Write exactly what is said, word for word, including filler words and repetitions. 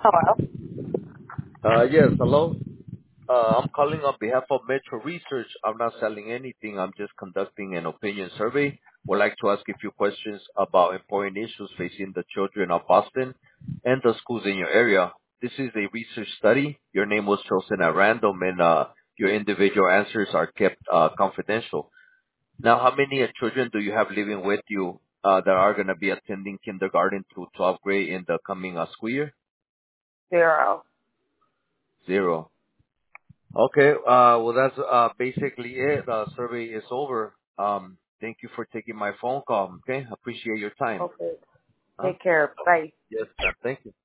Hello. Uh, yes, hello. Uh, I'm calling on behalf of Metro Research. I'm not selling anything. I'm just conducting an opinion survey. Would like to ask a few questions about important issues facing the children of Boston and the schools in your area. This is a research study. Your name was chosen at random, and uh, your individual answers are kept uh, confidential. Now, how many uh, children do you have living with you uh, that are going to be attending kindergarten through twelfth grade in the coming uh, school year? Zero. Zero. Okay. Uh, well, that's uh, basically it. The survey is over. Um, thank you for taking my phone call. Okay. Appreciate your time. Okay. Huh? Take care. Bye. Yes, ma'am. Thank you.